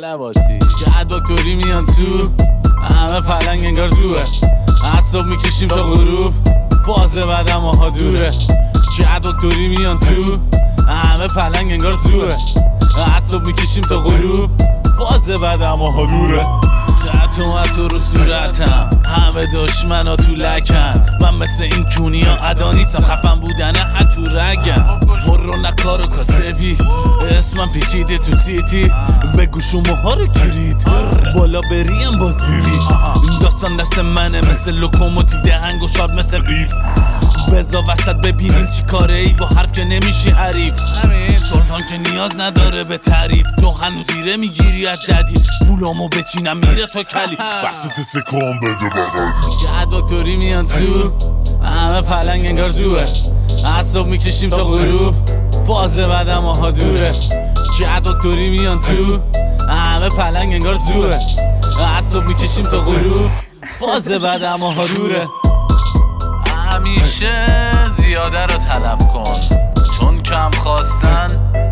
لباسی که دکتری میان تو همه پلنگ انگار زوه عصب میکشیم تا غروب فاز بعد ماها دوره که دکتری میان تو همه پلنگ انگار زوه عصب میکشیم تا غروب فاز بعد ماها دوره تو رو صورتم همه دشمنا تو لکن من مثل این کونیا ادا نیستم خفن بودن حد تو رگم برو نکار و کاسبی اسمم پیچیده تو تیتی بگو شماها رو گیرید بالا بریم با زیری این داستان دست منه مثل لوکوموتیو دهنگ و شاد مثل قیف بزا وسط ببینیم چی کاره ای با حرف که نمیشی حریف سلطان که نیاز نداره به تعریف تو هنوز زیره میگیری از ددی پولامو بچینم میره تا کلی بسط سکام بده بغلی که دکتری میان تو همه پلنگ انگار زوه عصب میکشیم تا غروب فاز بعد ماها دوره که دکتری میان تو همه پلنگ انگار زوه عصب میکشیم تا غروب فاز بعد ماها دوره همیشه زیاده رو طلب کن چون کم خواستن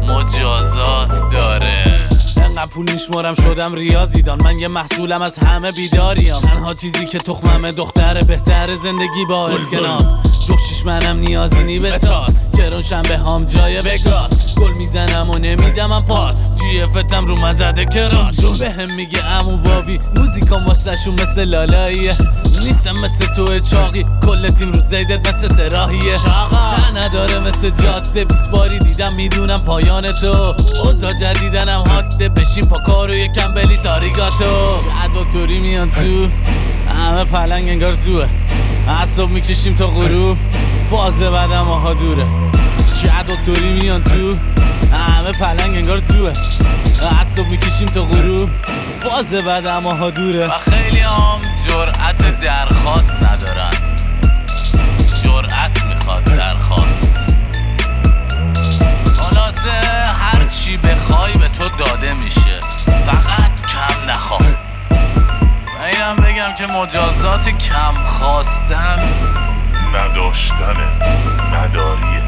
مجازات داره انقدر پول میشمارم شدم ریاضیدان من یه محصولم از همه بیداریم تنها چیزی که تخممه دختره بهتره زندگی با اسکناس جفشیش منم نیازینی به تاس گرون شنبه هم جای بگاس گل میزنم و نمیدمم پاس جی افتم رو مزده کراش به هم میگه امو بابی موزیکام واسه شون مثل لالاییه نیستم مثل تو چاقی کل تیم رو زیدت مثل سراحیه تن نداره مثل جاده 20 باری دیدم میدونم پایان تو اوضاع جدیدنم حاده بشین پا کارو یکم بلی تاریگاتو دکتری میان تو همه پلنگ انگار زوه عصب میکشیم تا غروب فاز بعد ماها دوره که دکتری میان تو همه پلنگ انگار زوه عصب میکشیم تا غروب فاز بعد ماها دوره و خیلی هم جرأت درخواست ندارن جرأت میخواد درخواست خلاصه هر چی بخوای به تو داده میشه فقط کم نخواه و اینم بگم که مجازات کم خواستن نداشتنه نداریه